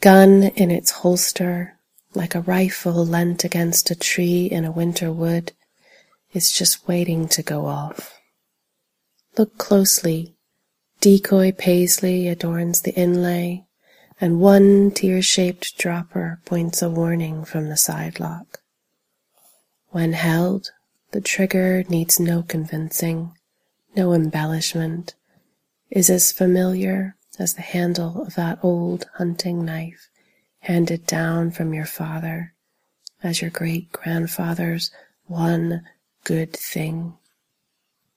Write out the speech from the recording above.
gun in its holster, like a rifle leant against a tree in a winter wood, is just waiting to go off. Look closely. Decoy paisley adorns the inlay, and one tear-shaped dropper points a warning from the side lock. When held, the trigger needs no convincing, no embellishment, is as familiar as the handle of that old hunting knife handed down from your father as your great-grandfather's one good thing.